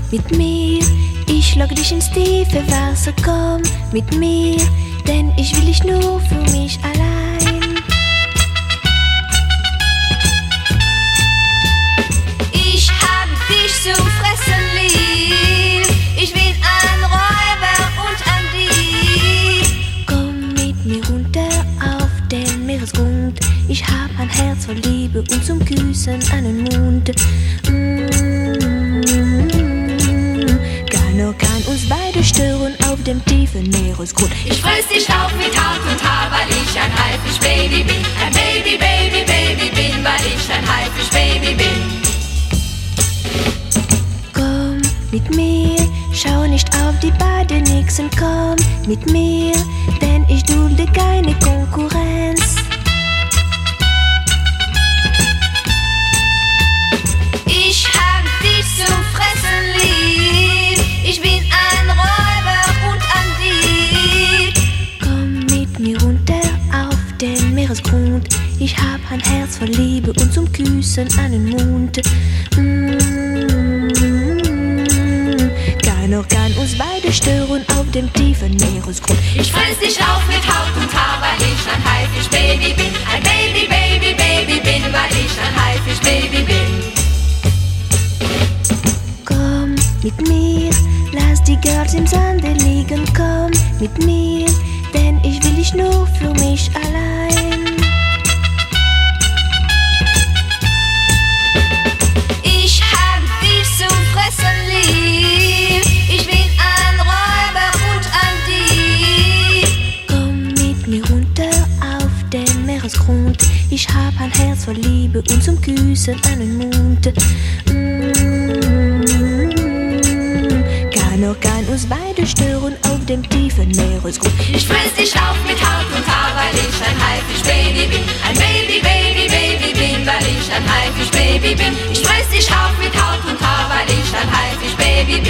mit mir. Ich log dich ins tiefe Wasser, komm mit mir, denn ich will dich nur für mich allein. Ich hab dich zum Fressen lieb, ich bin ein Räuber und ein Dieb. Komm mit mir runter auf den Meeresgrund, ich hab ein Herz voll Liebe und zum Küssen einen Mund. Keiner kann uns beide stören auf dem tiefen Meeresgrund. Ich fress dich auf mit Haut und Haar, weil ich ein Haifisch-Baby bin. Ein Baby, Baby, Baby bin, weil ich ein Haifisch-Baby bin. Komm mit mir, schau nicht auf die Badenixen, komm mit mir, denn ich dulde keine Konkurrenz. Ich hab dich zum Fressen lieb, ich bin ein Räuber und ein Dieb. Komm mit mir runter auf den Meeresgrund, ich hab ein Herz voll Liebe und zum Küssen einen Mund. Keiner kann uns beide stören auf dem tiefen Meeresgrund. Ich fress dich auf mit Haut und Haar, weil ich ein Haifisch-Baby bin. Ein Baby, Baby, Baby bin, weil ich ein Haifisch-Baby bin. Komm mit mir, lass die Girls im Sande liegen, komm mit mir, denn ich will dich nur für mich allein. Ich hab dich zum Fressen lieb, ich bin ein Räuber und ein Dieb. Komm mit mir runter auf den Meeresgrund, ich hab ein Herz voll Liebe und zum Küssen einen Mund. Keiner kann uns beide stören auf dem tiefen Meeresgrund. Ich fress dich auf mit Haut und Haar, weil ich ein Haifisch-Baby bin. Ein Baby, Baby, Baby bin, weil ich ein Haifisch-Baby bin. Ich fress dich auf mit Haut und Haar, weil ich ein Haifisch-Baby bin.